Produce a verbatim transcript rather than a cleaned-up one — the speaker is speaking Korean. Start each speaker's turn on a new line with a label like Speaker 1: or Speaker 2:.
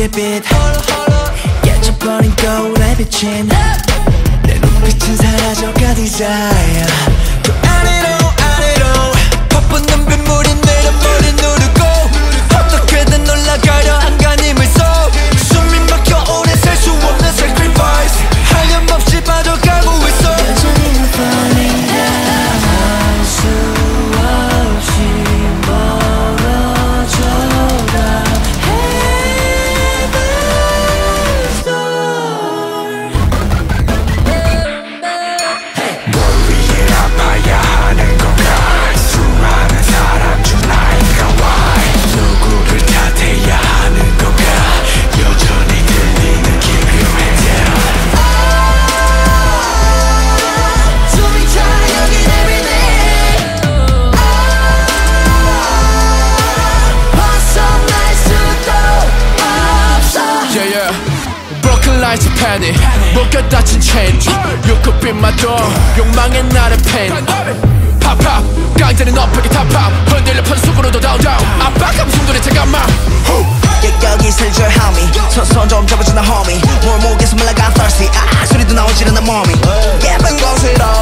Speaker 1: 빛 깨져버린 거울에 비친 내 눈빛은 사라져가 desire 또 아래로 아래로 바쁜 눈빛물이 내려 머리 누르고 어떻게든 올라가려 안간힘을 써 숨이 막혀 오래 살 수 없는 sacrifice 하염없이 빠져가고 있어 여전히 I'm falling down 수없이 멀어져가 heaven's door
Speaker 2: 뭘 위해 아파야 하는 건가 수많은 사람 중 나인가 why 누구를 탓해야 하는 건가 여전히 들리는 기묘해
Speaker 1: 숨이 차 여긴 everyday 벗어날 수도 없어
Speaker 3: Yeah yeah Broken lights panic 목에 다친 chain You could be my door 욕망의 나를 pain Pop pop 깡대는 엎하게 top pop 흔들려 판속으로도 down down 압박감 숨돌이 잠깐만
Speaker 1: 여기 슬쩍 homie 손 좀 잡아주나 homie 뭘 목에서 말라가 thirsty 아 소리도 나오질 않아 몸이 예쁜 곳으로